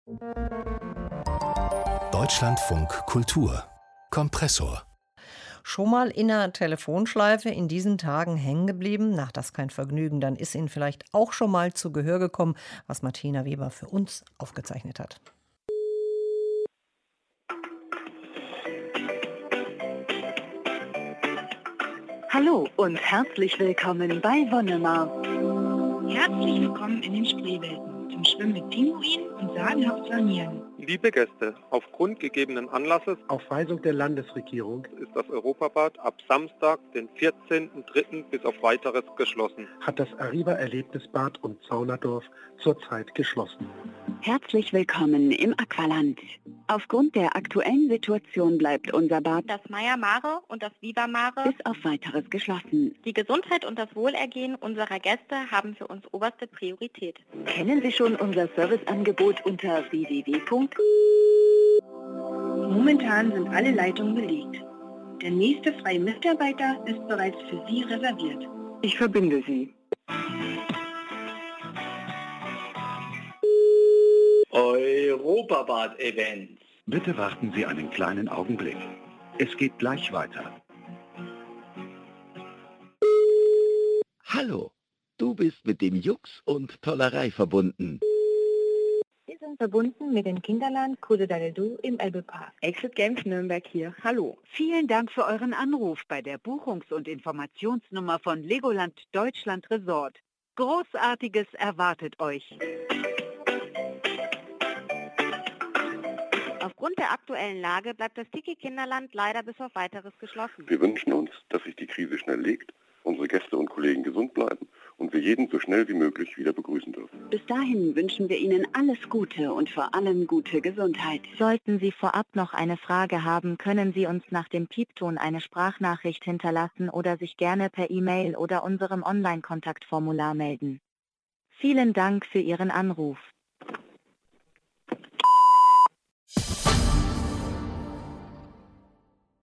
Deutschlandfunk Kultur Kompressor. Schon mal in einer Telefonschleife in diesen Tagen hängen geblieben? Na, das kein Vergnügen. Dann ist Ihnen vielleicht auch schon mal zu Gehör gekommen, was Martina Weber für uns aufgezeichnet hat. Hallo und herzlich willkommen bei Wonnemar. Herzlich willkommen in den Spreewelten zum Schwimmen mit Pinguinen und sagenhaft Flanieren. Liebe Gäste, aufgrund gegebenen Anlasses auf Weisung der Landesregierung ist das Europabad ab Samstag, den 14.03. bis auf Weiteres geschlossen. Hat das Arriva-Erlebnisbad und Saunadorf zurzeit geschlossen. Herzlich willkommen im Aqualand. Aufgrund der aktuellen Situation bleibt unser Bad, das Maya Mare und das Viva Mare, bis auf Weiteres geschlossen. Die Gesundheit und das Wohlergehen unserer Gäste haben für uns oberste Priorität. Kennen Sie schon unser Serviceangebot unter www. Momentan sind alle Leitungen belegt. Der nächste freie Mitarbeiter ist bereits für Sie reserviert. Ich verbinde Sie. Europabad-Events. Bitte warten Sie einen kleinen Augenblick. Es geht gleich weiter. Hallo, du bist mit dem Jux und Tollerei verbunden. Wir sind verbunden mit dem Kinderland Kudedadeldu im Elbepark. Exit Games Nürnberg hier. Hallo. Vielen Dank für euren Anruf bei der Buchungs- und Informationsnummer von Legoland Deutschland Resort. Großartiges erwartet euch. Aufgrund der aktuellen Lage bleibt das Tiki-Kinderland leider bis auf Weiteres geschlossen. Wir wünschen uns, dass sich die Krise schnell legt, unsere Gäste und Kollegen gesund bleiben und wir jeden so schnell wie möglich wieder begrüßen dürfen. Bis dahin wünschen wir Ihnen alles Gute und vor allem gute Gesundheit. Sollten Sie vorab noch eine Frage haben, können Sie uns nach dem Piepton eine Sprachnachricht hinterlassen oder sich gerne per E-Mail oder unserem Online-Kontaktformular melden. Vielen Dank für Ihren Anruf.